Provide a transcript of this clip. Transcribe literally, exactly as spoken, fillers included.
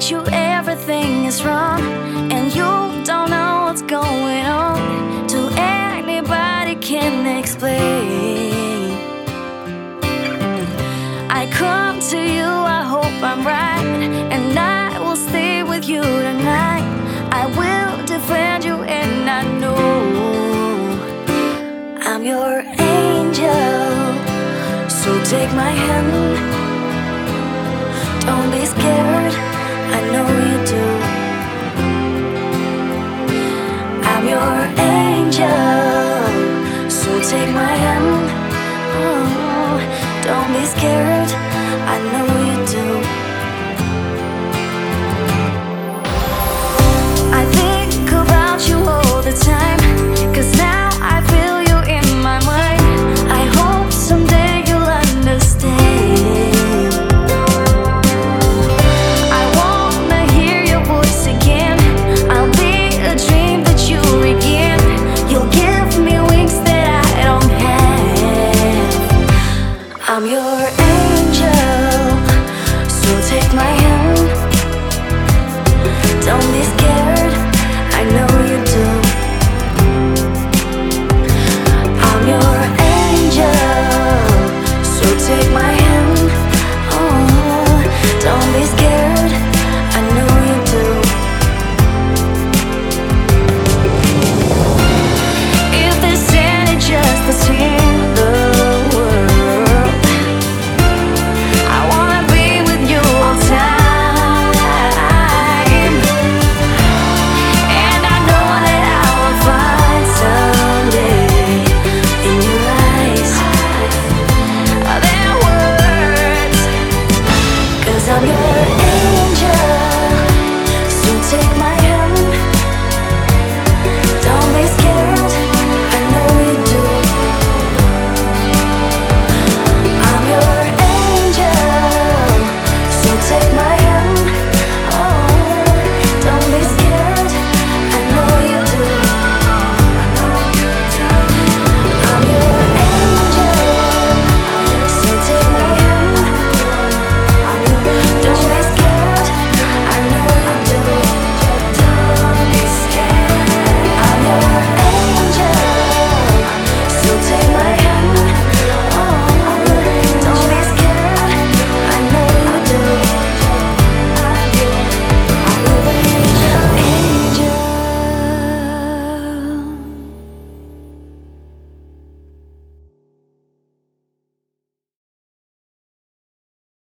that you everything is wrong, and you don't know what's going on till anybody can explain. I come to you, I hope I'm right, and I will stay with you tonight. I will defend you, and I know I'm your angel. So take my hand, don't be scared, I know you do. I'm your angel, so take my hand. Oh, don't be scared, I know you do.